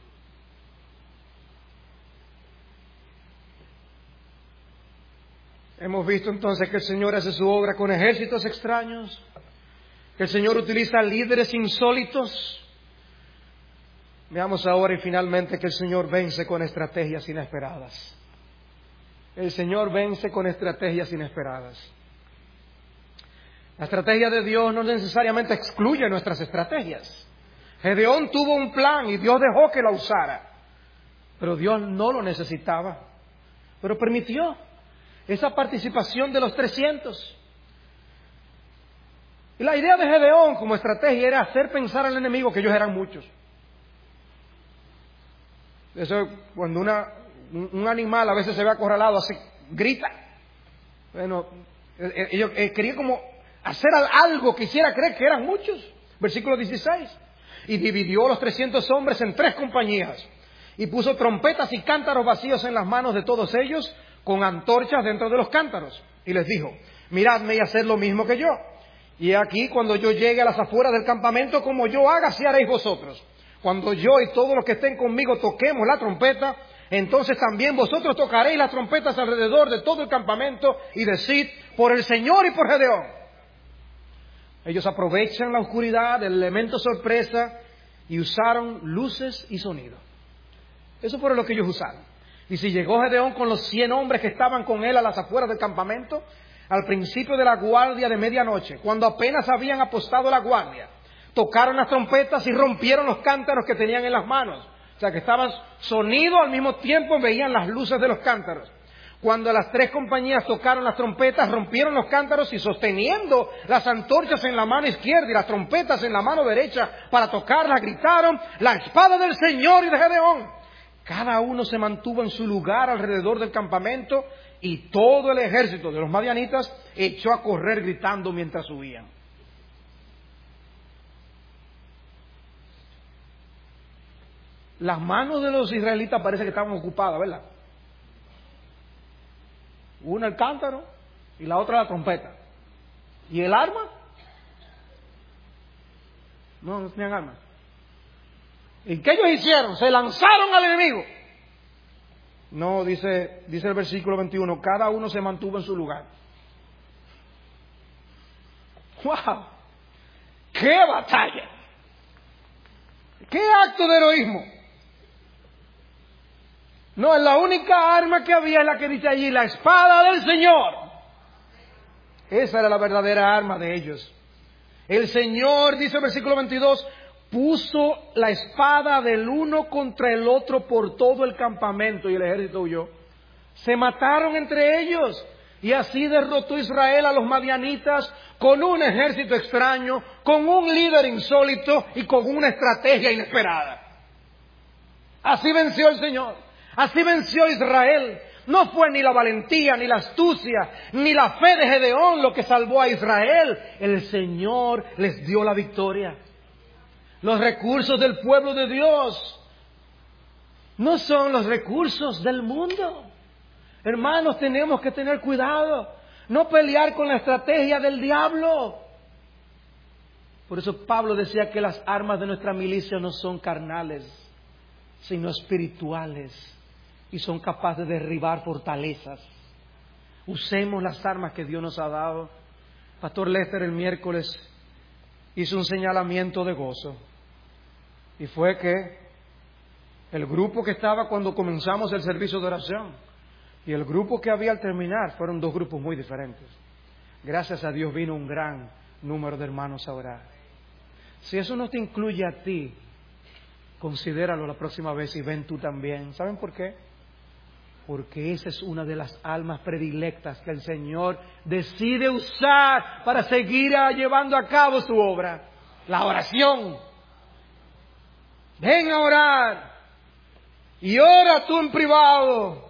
A: Hemos visto entonces que el Señor hace su obra con ejércitos extraños, que el Señor utiliza líderes insólitos. Veamos ahora y finalmente que el Señor vence con estrategias inesperadas. El Señor vence con estrategias inesperadas. La estrategia de Dios no necesariamente excluye nuestras estrategias. Gedeón tuvo un plan y Dios dejó que la usara, pero Dios no lo necesitaba, pero permitió esa participación de los 300. Y la idea de Gedeón como estrategia era hacer pensar al enemigo que ellos eran muchos. Eso, cuando un animal a veces se ve acorralado, así grita. Bueno, ellos querían como hacer algo que hiciera creer que eran muchos. Versículo 16. Y dividió a los 300 hombres en 3 compañías, y puso trompetas y cántaros vacíos en las manos de todos ellos, con antorchas dentro de los cántaros. Y les dijo, miradme y haced lo mismo que yo. Y aquí, cuando yo llegue a las afueras del campamento, como yo haga, así haréis vosotros. Cuando yo y todos los que estén conmigo toquemos la trompeta, entonces también vosotros tocaréis las trompetas alrededor de todo el campamento, y decid, por el Señor y por Gedeón. Ellos aprovechan la oscuridad, el elemento sorpresa, y usaron luces y sonido. Eso fue lo que ellos usaron. Y si llegó Gedeón con los 100 hombres que estaban con él a las afueras del campamento, al principio de la guardia de medianoche, cuando apenas habían apostado la guardia, tocaron las trompetas y rompieron los cántaros que tenían en las manos. O sea que estaban sonido, al mismo tiempo veían las luces de los cántaros. Cuando las 3 compañías tocaron las trompetas, rompieron los cántaros y, sosteniendo las antorchas en la mano izquierda y las trompetas en la mano derecha para tocarlas, gritaron, la espada del Señor y de Gedeón. Cada uno se mantuvo en su lugar alrededor del campamento, y todo el ejército de los madianitas echó a correr gritando mientras huían. Las manos de los israelitas parece que estaban ocupadas, ¿verdad? Una el cántaro y la otra la trompeta. ¿Y el arma? No tenían armas. ¿Y qué ellos hicieron? Se lanzaron al enemigo. No, dice el versículo 21, cada uno se mantuvo en su lugar. ¡Wow! ¡Qué batalla! ¡Qué acto de heroísmo! No, la única arma que había es la que dice allí, la espada del Señor. Esa era la verdadera arma de ellos. El Señor, dice el versículo 22, puso la espada del uno contra el otro por todo el campamento, y el ejército huyó. Se mataron entre ellos, y así derrotó Israel a los madianitas con un ejército extraño, con un líder insólito y con una estrategia inesperada. Así venció el Señor. Así venció Israel. No fue ni la valentía, ni la astucia, ni la fe de Gedeón lo que salvó a Israel. El Señor les dio la victoria. Los recursos del pueblo de Dios no son los recursos del mundo. Hermanos, tenemos que tener cuidado, no pelear con la estrategia del diablo. Por eso Pablo decía que las armas de nuestra milicia no son carnales, sino espirituales, y son capaces de derribar fortalezas. Usemos las armas que Dios nos ha dado. Pastor Lester el miércoles hizo un señalamiento de gozo, y fue que el grupo que estaba cuando comenzamos el servicio de oración y el grupo que había al terminar fueron dos grupos muy diferentes. Gracias a Dios vino un gran número de hermanos a orar. Si eso no te incluye a ti, considéralo la próxima vez y ven tú también. ¿Saben por qué? Porque esa es una de las almas predilectas que el Señor decide usar para seguir llevando a cabo su obra. La oración. Ven a orar. Y ora tú en privado.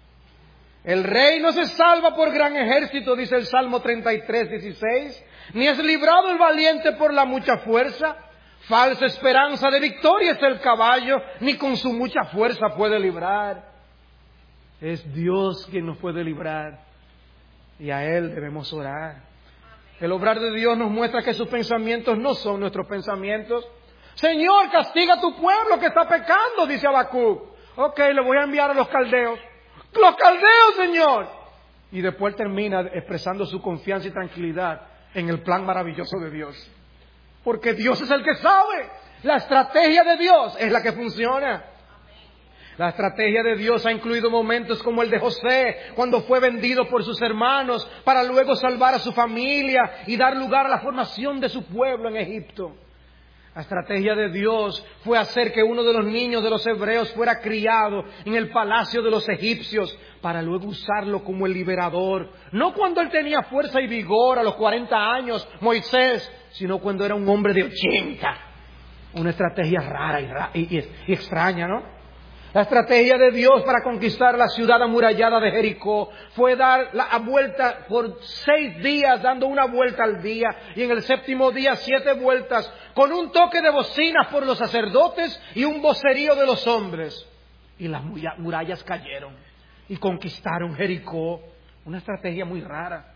A: El rey no se salva por gran ejército, dice el Salmo 33:16, ni es librado el valiente por la mucha fuerza. Falsa esperanza de victoria es el caballo, ni con su mucha fuerza puede librar. Es Dios quien nos puede librar, y a Él debemos orar. El obrar de Dios nos muestra que sus pensamientos no son nuestros pensamientos. Señor, castiga a tu pueblo que está pecando, dice Habacuc. Ok, le voy a enviar a los caldeos. ¡Los caldeos, Señor! Y después termina expresando su confianza y tranquilidad en el plan maravilloso de Dios. Porque Dios es el que sabe. La estrategia de Dios es la que funciona. La estrategia de Dios ha incluido momentos como el de José, cuando fue vendido por sus hermanos para luego salvar a su familia y dar lugar a la formación de su pueblo en Egipto. La estrategia de Dios fue hacer que uno de los niños de los hebreos fuera criado en el palacio de los egipcios para luego usarlo como el liberador. No cuando él tenía fuerza y vigor a los 40 años, Moisés, sino cuando era un hombre de 80. Una estrategia rara y extraña, ¿no? La estrategia de Dios para conquistar la ciudad amurallada de Jericó fue dar la vuelta por 6 días, dando una vuelta al día, y en el 7º día 7 vueltas, con un toque de bocinas por los sacerdotes y un vocerío de los hombres. Y las murallas cayeron y conquistaron Jericó. Una estrategia muy rara.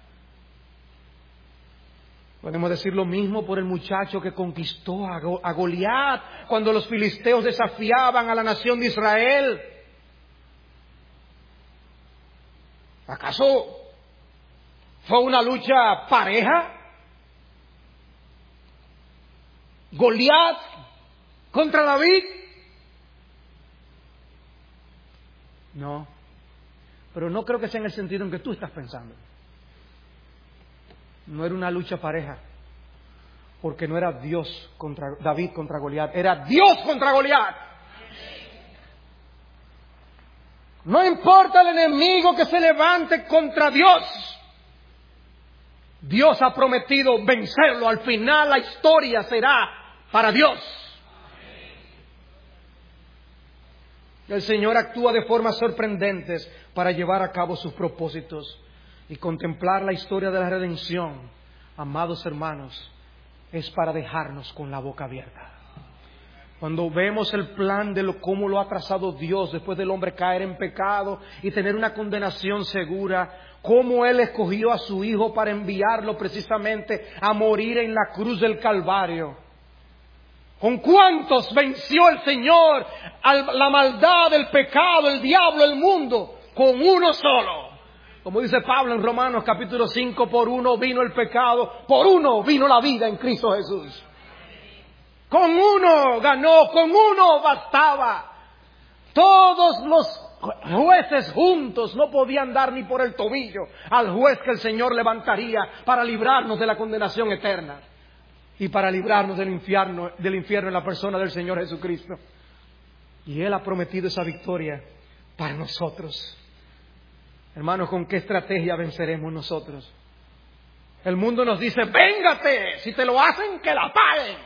A: Podemos decir lo mismo por el muchacho que conquistó a Goliat cuando los filisteos desafiaban a la nación de Israel. ¿Acaso fue una lucha pareja? ¿Goliat contra David? No, pero no creo que sea en el sentido en que tú estás pensando. No era una lucha pareja, porque no era David contra Goliat, era Dios contra Goliat. No importa el enemigo que se levante contra Dios, Dios ha prometido vencerlo. Al final la historia será para Dios. El Señor actúa de formas sorprendentes para llevar a cabo sus propósitos. Y contemplar la historia de la redención, amados hermanos, es para dejarnos con la boca abierta. Cuando vemos el plan de cómo lo ha trazado Dios después del hombre caer en pecado y tener una condenación segura, cómo Él escogió a su Hijo para enviarlo precisamente a morir en la cruz del Calvario. ¿Con cuántos venció el Señor la maldad, el pecado, el diablo, el mundo? Con uno solo. Como dice Pablo en Romanos capítulo 5, por uno vino el pecado, por uno vino la vida en Cristo Jesús. Con uno ganó, con uno bastaba. Todos los jueces juntos no podían dar ni por el tobillo al juez que el Señor levantaría para librarnos de la condenación eterna y para librarnos del infierno en la persona del Señor Jesucristo. Y Él ha prometido esa victoria para nosotros. Hermanos, ¿con qué estrategia venceremos nosotros? El mundo nos dice, véngate, si te lo hacen, que la paguen.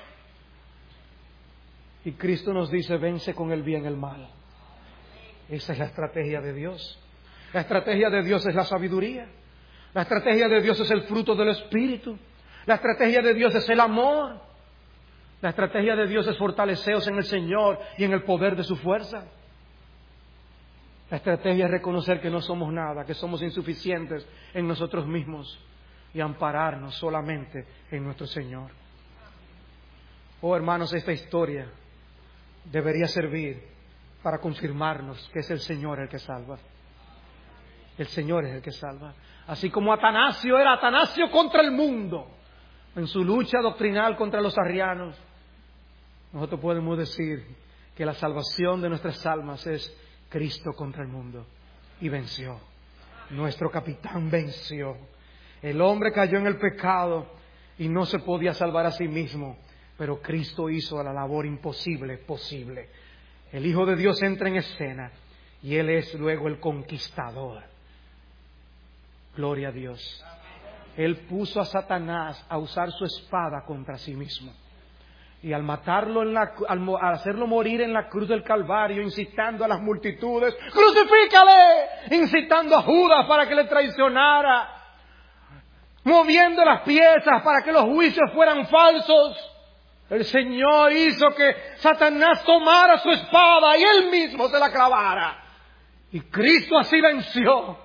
A: Y Cristo nos dice, vence con el bien el mal. Esa es la estrategia de Dios. La estrategia de Dios es la sabiduría. La estrategia de Dios es el fruto del Espíritu. La estrategia de Dios es el amor. La estrategia de Dios es fortaleceos en el Señor y en el poder de su fuerza. La estrategia es reconocer que no somos nada, que somos insuficientes en nosotros mismos y ampararnos solamente en nuestro Señor. Oh, hermanos, esta historia debería servir para confirmarnos que es el Señor el que salva. El Señor es el que salva. Así como Atanasio era Atanasio contra el mundo, en su lucha doctrinal contra los arrianos, nosotros podemos decir que la salvación de nuestras almas es Cristo contra el mundo. Y venció. Nuestro capitán venció. El hombre cayó en el pecado y no se podía salvar a sí mismo, pero Cristo hizo la labor imposible posible. El Hijo de Dios entra en escena y Él es luego el conquistador. Gloria a Dios. Él puso a Satanás a usar su espada contra sí mismo. Y al matarlo, al hacerlo morir en la cruz del Calvario, incitando a las multitudes, ¡crucifícale! Incitando a Judas para que le traicionara, moviendo las piezas para que los juicios fueran falsos. El Señor hizo que Satanás tomara su espada y Él mismo se la clavara. Y Cristo así venció.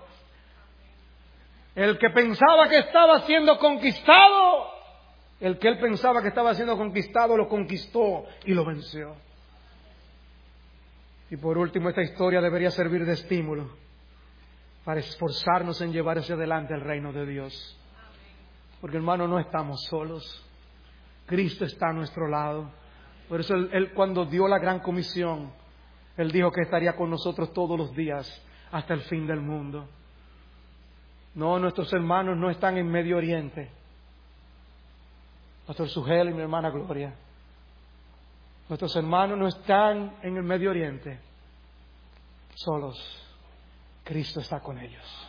A: El que pensaba que estaba siendo conquistado, el que él pensaba que estaba siendo conquistado, lo conquistó y lo venció. Y por último, esta historia debería servir de estímulo para esforzarnos en llevar hacia adelante el reino de Dios. Porque, hermano, no estamos solos. Cristo está a nuestro lado. Por eso él cuando dio la gran comisión, Él dijo que estaría con nosotros todos los días hasta el fin del mundo. No, nuestros hermanos no están en Medio Oriente. Pastor Sugel y mi hermana Gloria. Nuestros hermanos no están en el Medio Oriente solos. Cristo está con ellos.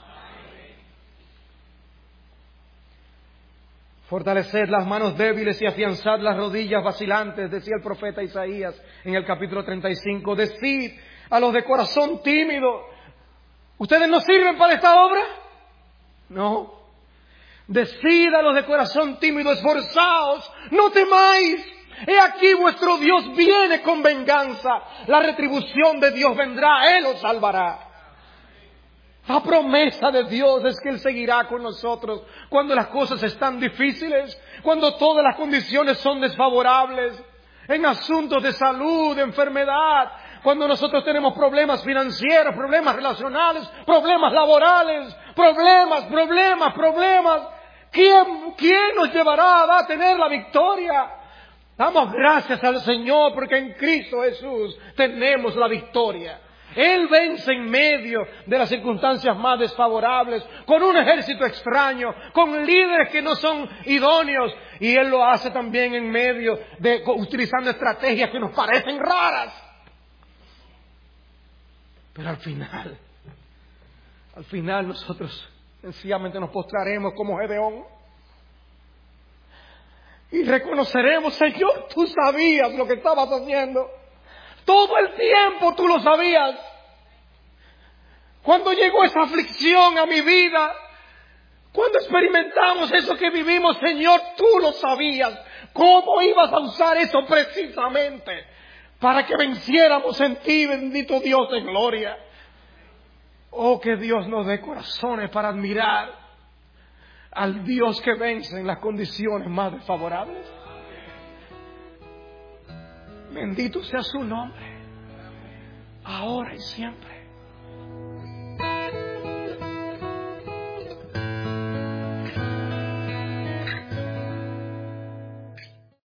A: Fortaleced las manos débiles y afianzad las rodillas vacilantes, decía el profeta Isaías en el capítulo 35. Decid a los de corazón tímido, ¿ustedes no sirven para esta obra? No. Decid a los de corazón tímido, esforzaos, no temáis. He aquí vuestro Dios viene con venganza. La retribución de Dios vendrá, Él os salvará. La promesa de Dios es que Él seguirá con nosotros cuando las cosas están difíciles, cuando todas las condiciones son desfavorables, en asuntos de salud, de enfermedad, cuando nosotros tenemos problemas financieros, problemas relacionales, problemas laborales, problemas. ¿Quién nos llevará a tener la victoria? Damos gracias al Señor porque en Cristo Jesús tenemos la victoria. Él vence en medio de las circunstancias más desfavorables, con un ejército extraño, con líderes que no son idóneos, y Él lo hace también en medio de utilizando estrategias que nos parecen raras. Pero al final nosotros sencillamente nos postraremos como Gedeón y reconoceremos: Señor, tú sabías lo que estabas haciendo. Todo el tiempo tú lo sabías. Cuando llegó esa aflicción a mi vida, cuando experimentamos eso que vivimos, Señor, tú lo sabías. ¿Cómo ibas a usar eso precisamente para que venciéramos en ti, bendito Dios de gloria? Oh, que Dios nos dé corazones para admirar al Dios que vence en las condiciones más desfavorables. Bendito sea su nombre, ahora y siempre.